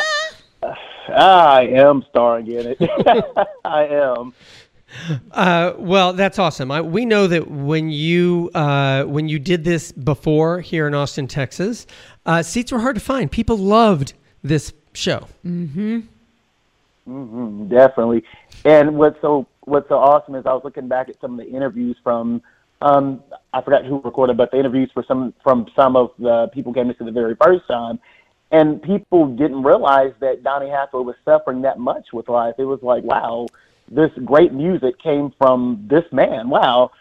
I am starring in it. I am. Uh, well, that's awesome. I, we know that when you uh, when you did this before here in Austin, Texas, uh, seats were hard to find. People loved this show. Mm-hmm. Mm-hmm, definitely. And what's so what's so awesome is I was looking back at some of the interviews from um, I forgot who recorded, but the interviews for some from some of the people who came to see the very first time, and people didn't realize that Donny Hathaway was suffering that much with life. It was like, wow, this great music came from this man. Wow.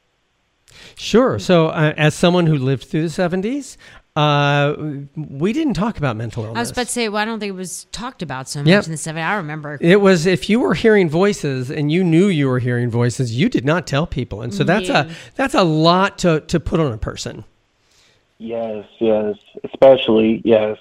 Sure. So uh, as someone who lived through the seventies, uh, we didn't talk about mental illness. I was about to say, well, I don't think it was talked about so much Yep. in the seventies. I remember. It was, if you were hearing voices and you knew you were hearing voices, you did not tell people. And so that's Yeah. a that's a lot to, to put on a person. Yes, yes, especially, yes.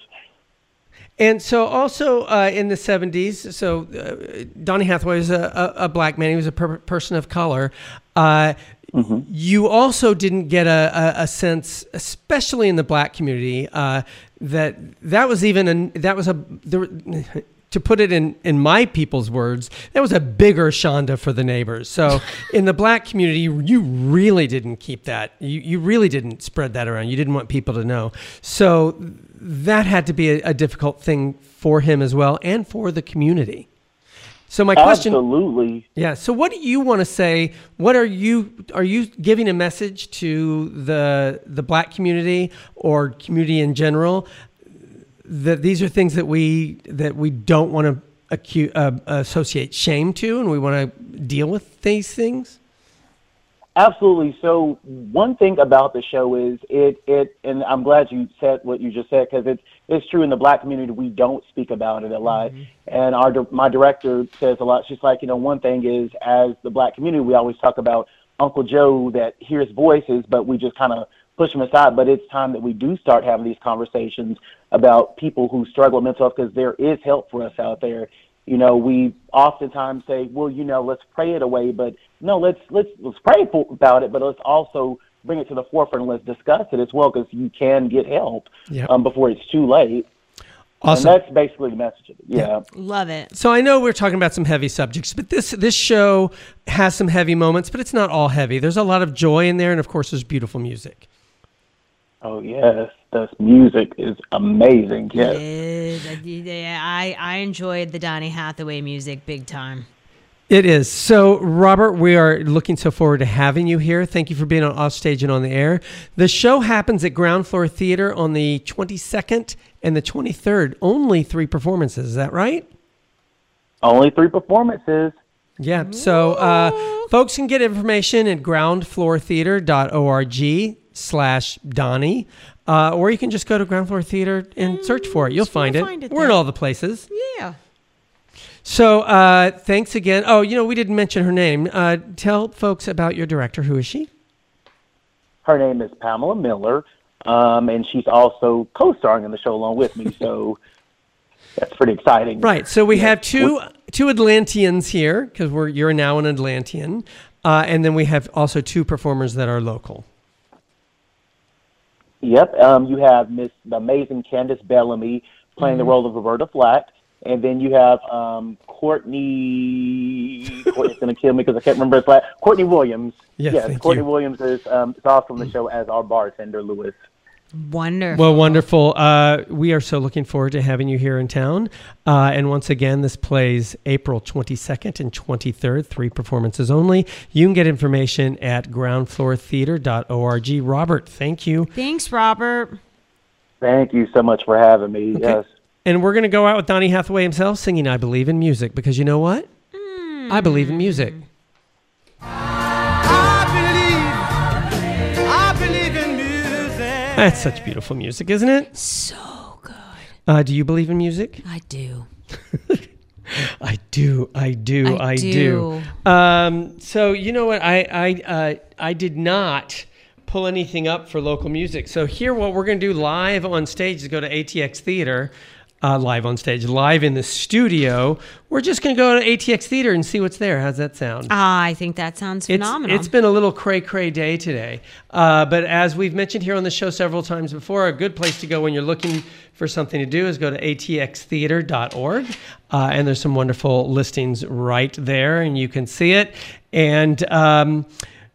And so also uh, in the seventies, so uh, Donny Hathaway was a, a, a black man. He was a per- person of color. Uh, mm-hmm. You also didn't get a, a, a sense, especially in the black community, uh, that that was even a, that was a there, to put it in, in my people's words, that was a bigger Shonda for the neighbors. So in the black community, you really didn't keep that. You you really didn't spread that around. You didn't want people to know. So that had to be a, a difficult thing for him as well, and for the community. So my question, absolutely, yeah. So what do you want to say? What are you are you giving a message to the the black community or community in general, that these are things that we that we don't want to acu- uh, associate shame to, and we want to deal with these things? absolutely. So one thing about the show is it it, and I'm glad you said what you just said, because it's it's true in the black community we don't speak about it a lot. Mm-hmm. And our di- my director says a lot. She's like, you know, one thing is, as the black community, we always talk about Uncle Joe that hears voices, but we just kind of push them aside. But it's time that we do start having these conversations about people who struggle with mental health, because there is help for us out there. You know, we oftentimes say, well, you know, let's pray it away, but no, let's let's let's pray for, about it, but let's also bring it to the forefront and let's discuss it as well, because you can get help Yep. um, before it's too late. Awesome. And that's basically the message of it. Yeah. Yeah. Love it. So I know we're talking about some heavy subjects, but this this show has some heavy moments, but it's not all heavy. There's a lot of joy in there, and of course, there's beautiful music. Oh yes, the music is amazing. Yes. It is. Yeah, I, I enjoyed the Donny Hathaway music big time. It is. So, Robert, we are looking so forward to having you here. Thank you for being on Offstage and on the air. The show happens at Ground Floor Theater on the twenty-second and the twenty-third. Only three performances. Is that right? Only three performances. Yeah. So, uh, folks can get information at groundfloortheater.org slash Donnie. Uh, or you can just go to Ground Floor Theater and search for it. You'll find it. find it We're in there. all the places. Yeah. So, uh, thanks again. Oh, you know, we didn't mention her name. Uh, tell folks about your director. Who is she? Her name is Pamela Miller, um, and she's also co-starring in the show along with me. So that's pretty exciting. Right. So we have two two Atlanteans here because we're you're now an Atlantean, uh, and then we have also two performers that are local. Yep. Um, you have Miss the amazing Candace Bellamy playing the role of Roberta Flack, and then you have um, Courtney. Courtney's gonna kill me because I can't remember his last. Courtney Williams. Yes, yes. thank Courtney you. Williams is um, is also on the show as our bartender, Lewis. Wonderful. Well, wonderful. Uh, we are so looking forward to having you here in town. Uh, and once again, this plays April twenty-second and twenty-third, three performances only. You can get information at ground floor theater dot org. Robert, thank you. Thanks, Robert. Thank you so much for having me. Yes. And we're going to go out with Donny Hathaway himself singing I Believe in Music because you know what? Mm. I believe in music. That's such beautiful music, isn't it? So good. Uh, do you believe in music? I do. I do. I do. I I, do. do. Um, so you know what? I I uh, I did not pull anything up for local music. So here, what we're going to do live on stage is go to A T X Theater. Uh, live on stage, live in the studio. We're just going to go to A T X Theater and see what's there. How's that sound? Ah, I think that sounds It's, phenomenal. it's been a little cray-cray day today. Uh, but as we've mentioned here on the show several times before, a good place to go when you're looking for something to do is go to A T X theater dot org. Uh, and there's some wonderful listings right there, and you can see it. And um,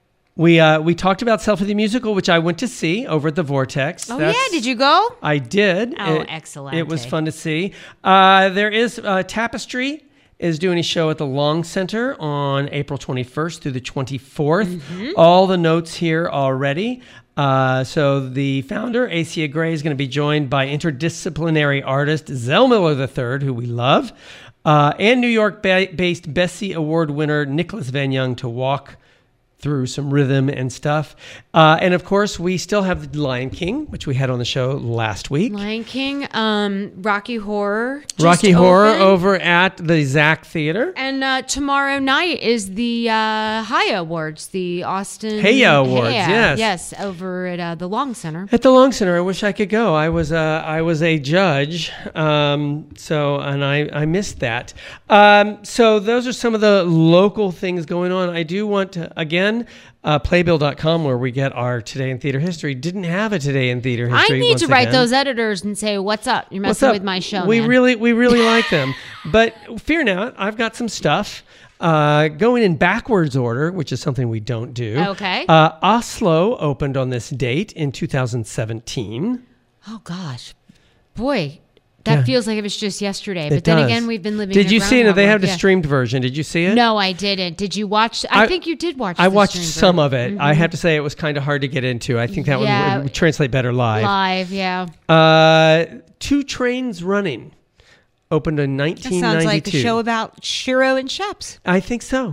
we uh, we talked about Selfie the Musical, which I went to see over at the Vortex. oh, That's- yeah. Did you go? I did. Oh, It- excellent. It was fun to see. Uh, there is uh, Tapestry is doing a show at the Long Center on April twenty-first through the twenty-fourth. Mm-hmm. All the notes here already. Uh, so the founder, Acia Gray, is going to be joined by interdisciplinary artist Zell Miller the third, who we love, uh, and New York-based Bessie Award winner Nicholas Van Young to walk through some rhythm and stuff. Uh, and of course, we still have The Lion King, which we had on the show last week. Lion King, um, Rocky Horror. just Rocky Horror opened. over at the Zach Theater. And uh, tomorrow night is the uh, Haya Awards, the Austin Heya Awards, Heya, yes. yes, over at uh, the Long Center. At the Long Center, I wish I could go. I was uh, I was a judge, um, so and I, I missed that. Um, so those are some of the local things going on. I do want to again. Uh, playbill dot com, where we get our Today in Theater History, didn't have a Today in Theater I History. need once to write again. those editors and say, "What's up? You're What's messing up? with my show." We man. really, we really like them. But fear not, I've got some stuff uh, going in backwards order, which is something we don't do. Okay. Uh, Oslo opened on this date in two thousand seventeen. Oh gosh, boy, that Yeah. feels like it was just yesterday. It but then does. again, we've been living. Did in a you see it? Groundhog They have World, the yeah. streamed version. Did you see it? No, I didn't. Did you watch? I, I- think you did watch. I the watched stream some version. of it. I have to say it was kind of hard to get into. I think that Yeah. one would translate better live. Live, yeah. Uh, Two Trains Running opened in That nineteen ninety-two. sounds like a show about Shiro and Sheps. I think so.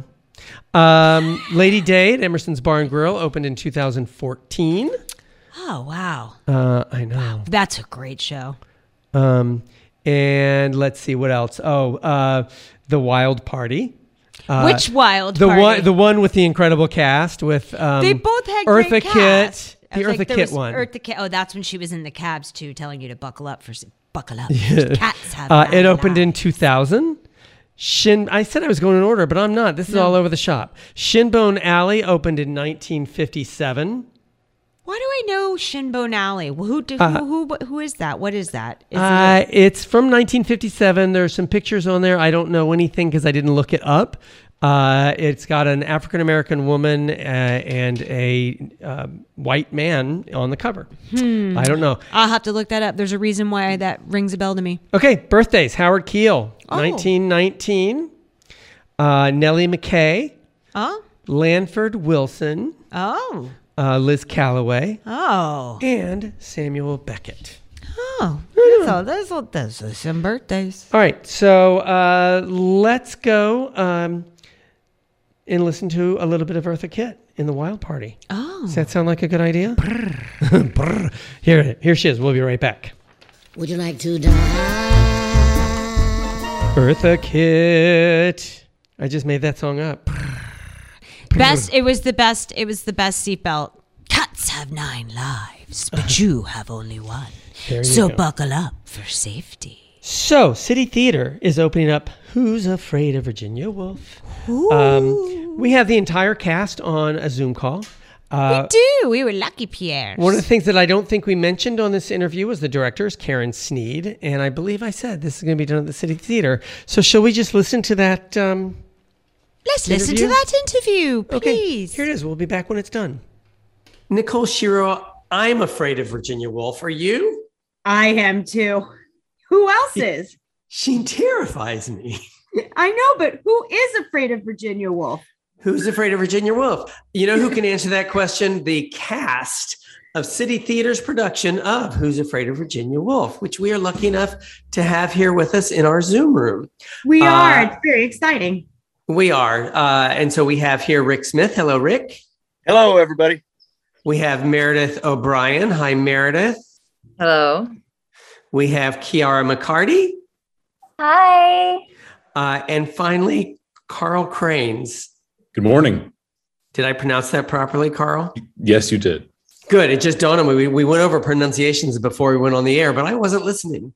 Um, Lady Day at Emerson's Bar and Grill opened in two thousand fourteen. Oh, wow. Uh, I know. That's a great show. Um, and let's see what else. Oh, uh, The Wild Party. Uh, Which wild the party? one, the one with the incredible cast with um, They both had Eartha great Kitt, cast. I the was Eartha like, there Kitt was one. Eartha Kitt. Oh, that's when she was in the cabs too, telling you to buckle up for s- buckle up. Cats have. Uh, it nine opened in lives. two thousand. Shin. I said I was going in order, but I'm not. This is all over the shop. Shinbone Alley opened in nineteen fifty-seven. Why do I know Shinbone Alley? Well, who, do, Uh, who, who who is that? What is that? Is Uh, it it's from nineteen fifty-seven. There's some pictures on there. I don't know anything because I didn't look it up. Uh, it's got an African American woman uh, and a uh, white man on the cover. Hmm. I don't know. I'll have to look that up. There's a reason why that rings a bell to me. Okay, birthdays. Howard Keel, Oh. nineteen nineteen. Uh, Nellie McKay, Oh. Lanford Wilson, Oh. uh, Liz Calloway, Oh. and Samuel Beckett. Oh. That's all. That's all. Those are some birthdays. All right, so uh, let's go um, and listen to a little bit of Eartha Kitt in the Wild Party. Oh. Does that sound like a good idea? Brr. Brr. Here, here she is. We'll be right back. Would you like to die? Eartha Kitt. I just made that song up. Best. It was the best. It was the best seatbelt. Cats have nine lives, but you have only one. There you So go. buckle up for safety. So, City Theater is opening up Who's Afraid of Virginia Woolf? Um, we have the entire cast on a Zoom call. Uh, we do. We were lucky, Pierre. One of the things that I don't think we mentioned on this interview was the director is Karen Sneed, and I believe I said this is going to be done at the City Theater. So, shall we just listen to that? Um, Let's listen to interview? that interview, Okay, please. here it is. We'll be back when it's done. Nicole Shiro, I'm afraid of Virginia Woolf. Are you? I am too. Who else is? She terrifies me. I know, but who is afraid of Virginia Woolf? Who's afraid of Virginia Woolf? You know who can answer that question? The cast of City Theater's production of Who's Afraid of Virginia Woolf, which we are lucky enough to have here with us in our Zoom room. We Uh, are. It's very exciting. We are. Uh, and so we have here Rick Smith. Hello, Rick. Hello, everybody. We have Meredith O'Brien. Hi, Meredith. Hello. We have Kiara McCarty. Hi. Uh, and finally, Carl Cranes. Good morning. Did I pronounce that properly, Carl? Yes, you did. Good. It just dawned on me. We, we went over pronunciations before we went on the air, but I wasn't listening.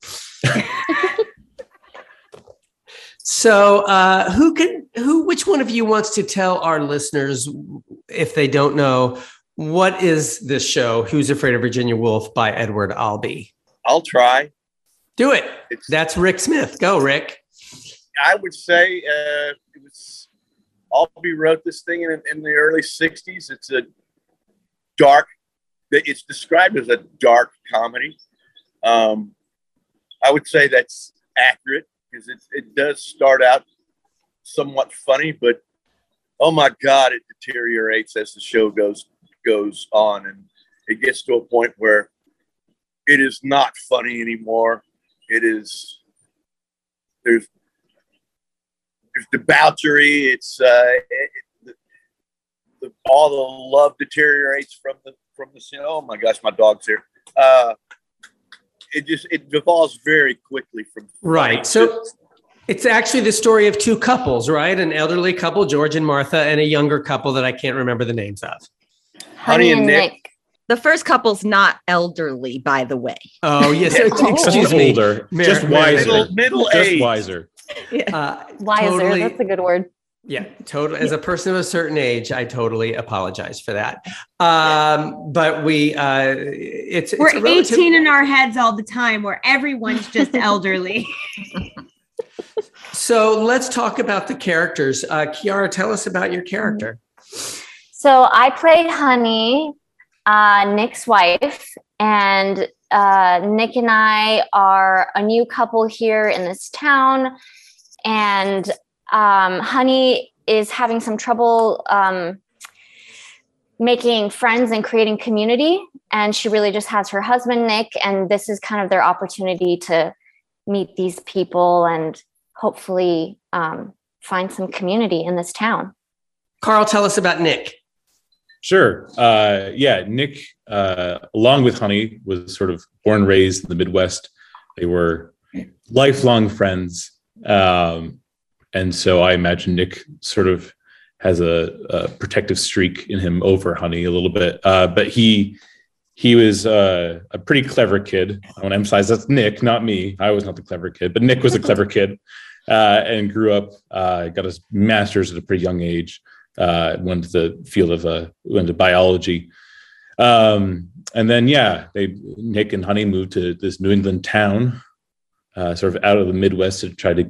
So, uh, who can, who, which one of you wants to tell our listeners, if they don't know, what is this show, Who's Afraid of Virginia Woolf by Edward Albee? I'll try. Do it. That's Rick Smith. Go, Rick. I would say uh, it was Albee wrote this thing in, in the early sixties. It's a dark, it's described as a dark comedy. Um, I would say that's accurate because it, it does start out somewhat funny, but oh my God, it deteriorates as the show goes goes on, and it gets to a point where it is not funny anymore. It is there's there's debauchery. It's uh, it, the, the, all the love deteriorates from the from the scene. Oh my gosh, my dog's here. Uh, it just it devolves very quickly from Right. So it's actually the story of two couples, right? An elderly couple, George and Martha, and a younger couple that I can't remember the names of. Honey and Nick. The first couple's not elderly, by the way. Oh, yes. Excuse Just me. older, Mer- just wiser, Middle, middle just age. wiser. Uh, Wiser. totally- That's a good word. Yeah, totally. As a person of a certain age, I totally apologize for that. Um, but we, uh, it's, We're it's a relative- eighteen in our heads all the time where everyone's just elderly. So let's talk about the characters. Uh, Kiara, tell us about your character. So I play Honey, uh, Nick's wife, and uh, Nick and I are a new couple here in this town. And um, Honey is having some trouble um, making friends and creating community. And she really just has her husband, Nick, and this is kind of their opportunity to meet these people and hopefully um, find some community in this town. Carl, tell us about Nick. Sure. Uh, yeah, Nick, uh, along with Honey, was sort of born and raised in the Midwest. They were lifelong friends. Um, and so I imagine Nick sort of has a, a protective streak in him over Honey a little bit. Uh, but he he was uh, a pretty clever kid. I want to emphasize that's Nick, not me. I was not the clever kid, but Nick was a clever kid uh, and grew up, uh, got his master's at a pretty young age. Uh, went to the field of uh, went to biology, um, and then yeah, they Nick and Honey moved to this New England town, uh, sort of out of the Midwest to try to get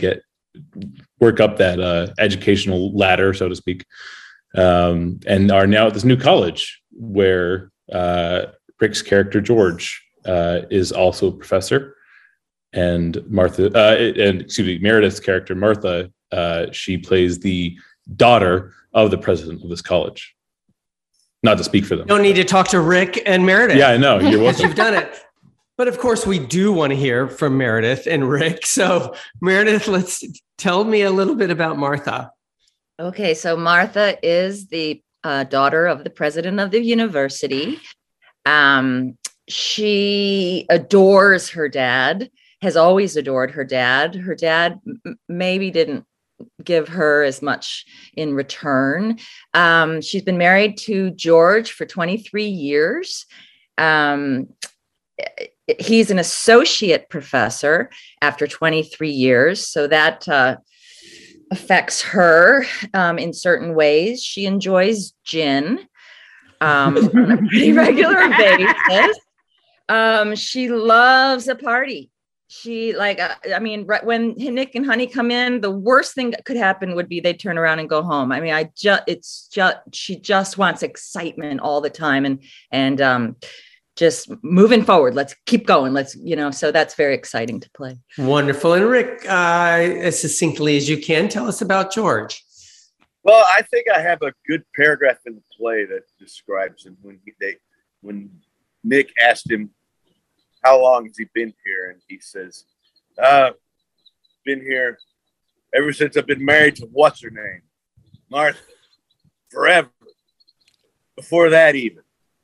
work up that uh, educational ladder, so to speak, um, and are now at this new college where uh, Rick's character George uh, is also a professor, and Martha, uh, and excuse me, Meredith's character Martha, uh, she plays the daughter of the president of this college. Not to speak for them. Don't need to talk to Rick and Meredith. Yeah, I know. You're welcome. You've done it. But of course, we do want to hear from Meredith and Rick. So, Meredith, let's tell me a little bit about Martha. Okay, so Martha is the uh, daughter of the president of the university. Um, she adores her dad, has always adored her dad. Her dad m- maybe didn't give her as much in return. Um, she's been married to George for twenty-three years. Um, he's an associate professor after twenty-three years. So that uh, affects her um, in certain ways. She enjoys gin um, on a pretty regular basis. Um, she loves a party. She like, uh, I mean, right when Nick and Honey come in, the worst thing that could happen would be they'd turn around and go home. I mean, I just, it's just, she just wants excitement all the time and, and um, just moving forward. Let's keep going. Let's, you know, so that's very exciting to play. Wonderful. And Rick, uh, as succinctly as you can, tell us about George. Well, I think I have a good paragraph in the play that describes him when he, they, when Nick asked him, how long has he been here? And he says, uh, been here ever since I've been married to what's her name? Martha. Forever. Before that even.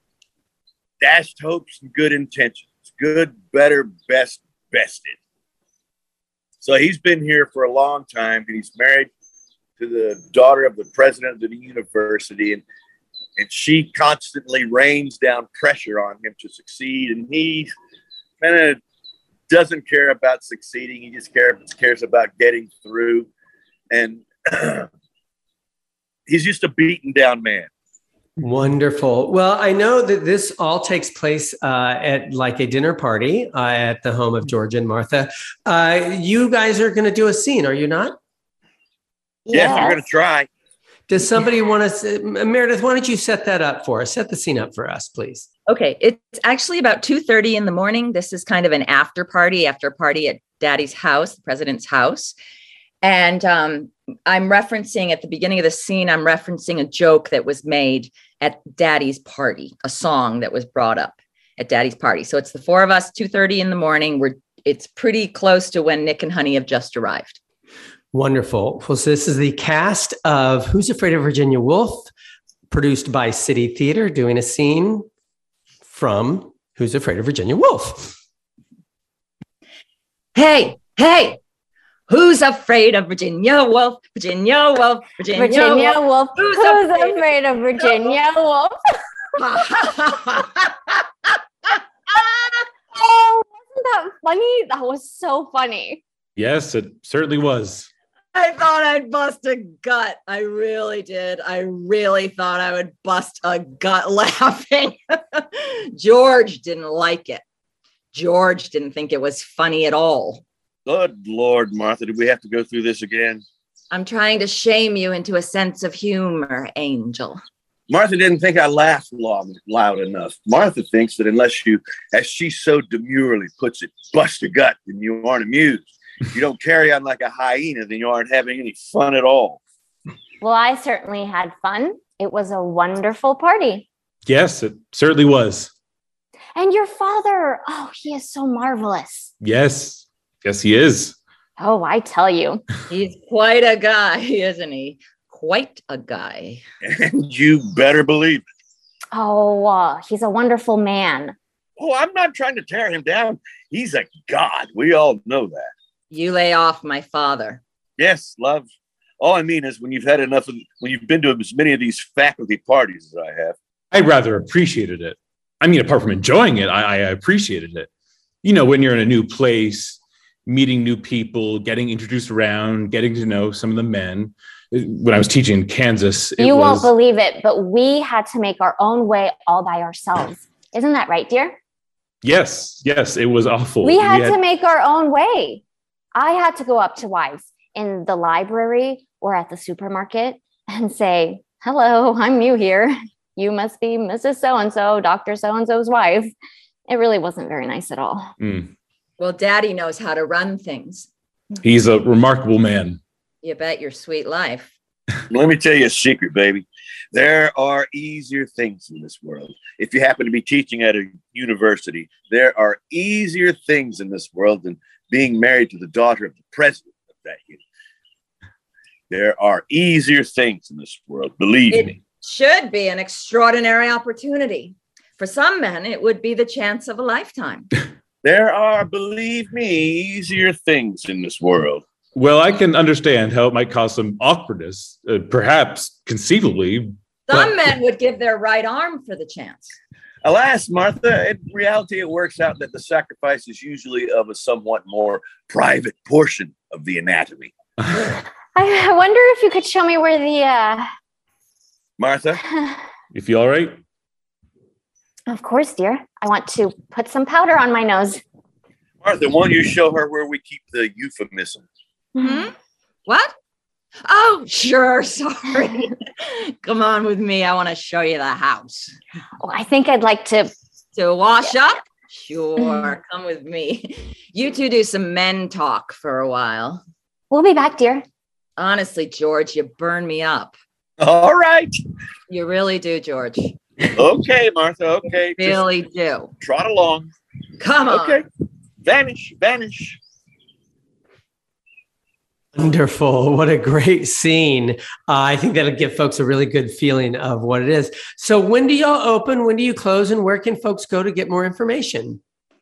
Dashed hopes and good intentions. Good, better, best, bested. So he's been here for a long time, and he's married to the daughter of the president of the university, and and she constantly rains down pressure on him to succeed, and he kind of doesn't care about succeeding. He just cares cares about getting through. And he's just a beaten down man. Wonderful. Well, I know that this all takes place uh, at like a dinner party uh, at the home of George and Martha. Uh, you guys are going to do a scene, are you not? Yes, yes. We're going to try. Does somebody want to, Meredith, why don't you set that up for us? Set the scene up for us, please. Okay. It's actually about two thirty in the morning. This is kind of an after party, after party at Daddy's house, the president's house. And um, I'm referencing at the beginning of the scene, I'm referencing a joke that was made at Daddy's party, a song that was brought up at Daddy's party. So it's the four of us, two thirty in the morning. We're, it's pretty close to when Nick and Honey have just arrived. Wonderful. Well, so this is the cast of Who's Afraid of Virginia Woolf, produced by City Theater, doing a scene from Who's Afraid of Virginia Woolf. Hey, hey, who's afraid of Virginia Woolf? Virginia Woolf, Virginia, Virginia Woolf. Woolf. Who's, who's afraid, afraid of Virginia Woolf? Oh, wasn't that funny? That was so funny. Yes, it certainly was. I thought I'd bust a gut. I really did. I really thought I would bust a gut laughing. George didn't like it. George didn't think it was funny at all. Good Lord, Martha, did we have to go through this again? I'm trying to shame you into a sense of humor, Angel. Martha didn't think I laughed long, loud enough. Martha thinks that unless you, as she so demurely puts it, bust a gut, then you aren't amused. You don't carry on like a hyena, then you aren't having any fun at all. Well, I certainly had fun. It was a wonderful party. Yes, it certainly was. And your father, oh, he is so marvelous. Yes, yes, he is. Oh, I tell you. He's quite a guy, isn't he? Quite a guy. And you better believe it. Oh, uh, he's a wonderful man. Oh, I'm not trying to tear him down. He's a god. We all know that. You lay off my father. Yes, love. All I mean is when you've had enough of, when you've been to as many of these faculty parties as I have. I rather appreciated it. I mean, apart from enjoying it, I, I appreciated it. You know, when you're in a new place, meeting new people, getting introduced around, getting to know some of the men. When I was teaching in Kansas, it you was, won't believe it, but we had to make our own way all by ourselves. Isn't that right, dear? Yes, yes, it was awful. We had, we had to make our own way. I had to go up to wives in the library or at the supermarket and say, hello, I'm new here. You must be Missus So-and-so, Doctor So-and-so's wife. It really wasn't very nice at all. Mm. Well, Daddy knows how to run things. He's a remarkable man. You bet your sweet life. Let me tell you a secret, baby. There are easier things in this world. If you happen to be teaching at a university, there are easier things in this world than being married to the daughter of the president of that university. There are easier things in this world, believe It me. should be an extraordinary opportunity. For some men, it would be the chance of a lifetime. There are, believe me, easier things in this world. Well, I can understand how it might cause some awkwardness, uh, perhaps conceivably. Some but- men would give their right arm for the chance. Alas, Martha, in reality, it works out that the sacrifice is usually of a somewhat more private portion of the anatomy. I, I wonder if you could show me where the, uh... Martha? You feel all right? Of course, dear. I want to put some powder on my nose. Martha, won't you show her where we keep the euphemism? Hmm? What? Oh, sure. Sorry. Come on with me. I want to show you the house. Well, I think I'd like to... To wash up? Sure. Come with me. You two do some men talk for a while. We'll be back, dear. Honestly, George, you burn me up. All right. You really do, George. Okay, Martha, okay. You really do. Trot along. Come on. Okay. Vanish, vanish. Wonderful. What a great scene. Uh, I think that'll give folks a really good feeling of what it is. So when do y'all open? When do you close? And where can folks go to get more information?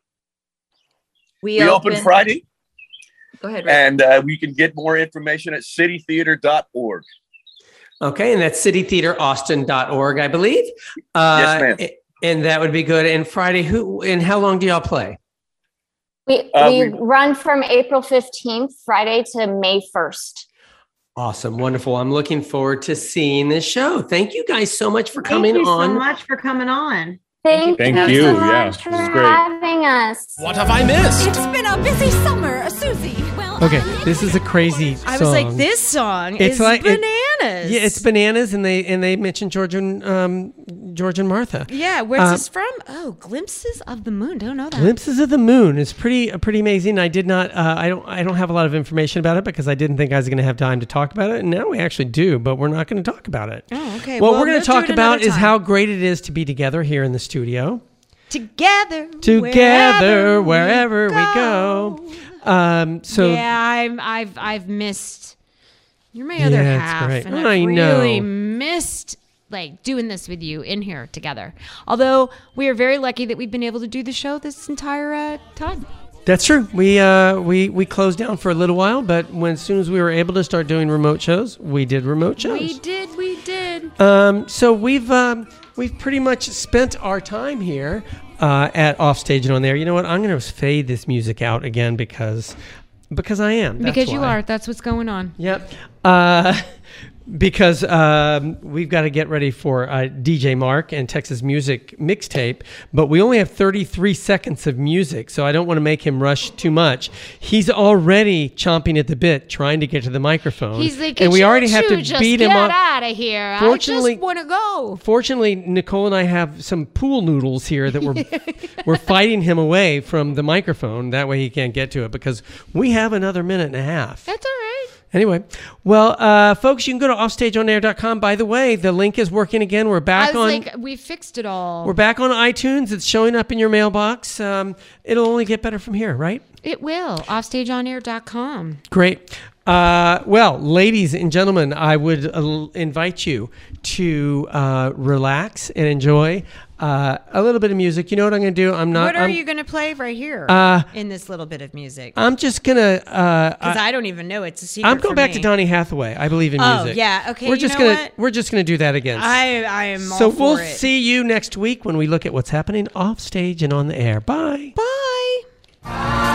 We, We open, open Friday, Go ahead, Rick. and uh, we can get more information at city theater dot org. Okay, and that's city theater austin dot org, I believe. Uh, Yes, ma'am. a- And that would be good. And Friday, who and how long do y'all play? We, Uh, we we- run from April fifteenth, Friday, to May first. Awesome, wonderful. I'm looking forward to seeing this show. Thank you guys so much for coming Thank you on. so much for coming on. Thank, Thank you you. so Yeah, much for this is great. having us. What have I missed? It's been a busy summer, Susie. Well, Okay, this is a crazy song. I was like, this song It's is like- it- bananas. Yeah, it's bananas, and they and they mentioned George and um, George and Martha. Yeah, where's Uh, this from? Oh, Glimpses of the Moon. Don't know that. Glimpses of the Moon is pretty uh, pretty amazing. I did not. Uh, I don't. I don't have a lot of information about it because I didn't think I was going to have time to talk about it. And now we actually do, but we're not going to talk about it. Oh, okay. What Well, we're going let's to do talk it about another is time. how great it is to be together here in the studio. Together, Together, wherever, wherever we go. Um, so yeah, I'm, I've I've missed. You're my other Yeah, it's half, great. and I I've really know. missed like doing this with you in here together. Although we are very lucky that we've been able to do the show this entire uh, time. that's true. We uh, we we closed down for a little while, but when as soon as we were able to start doing remote shows, we did remote shows. We did, we did. Um, so we've um, we've pretty much spent our time here uh, at Offstage and On There. You know what? I'm going to fade this music out again because because I am. That's Because you why. are. That's what's going on. Yep. Uh, because um, we've got to get ready for uh, D J Mark and Texas Music mixtape, but we only have thirty-three seconds of music, so I don't want to make him rush too much. He's already chomping at the bit, trying to get to the microphone. He's like, and we "Could already you have to two just beat get him up. out of here. Fortunately- I just want to go. Fortunately, Nicole and I have some pool noodles here that we're we're fighting him away from the microphone. That way he can't get to it because we have another minute and a half. That's all right. Anyway, well, uh, folks, you can go to offstage on air dot com. By the way, the link is working again. We're back I was on. like, we fixed it all. We're back on iTunes. It's showing up in your mailbox. Um, it'll only get better from here, right? It will. offstage on air dot com. Great. Uh, well, ladies and gentlemen, I would uh, invite you to uh, relax and enjoy uh, a little bit of music. You know what I'm going to do? I'm not. What are I'm, you going to play right here Uh, in this little bit of music? I'm just gonna. Uh, Because I, I don't even know. It's a secret. I'm going for back me. to Donny Hathaway. I believe in Oh, music. yeah. Okay, We're you just know gonna. what? We're just gonna do that again. I, I am all So for we'll it. see you next week when we look at what's happening off stage and on the air. Bye. Bye.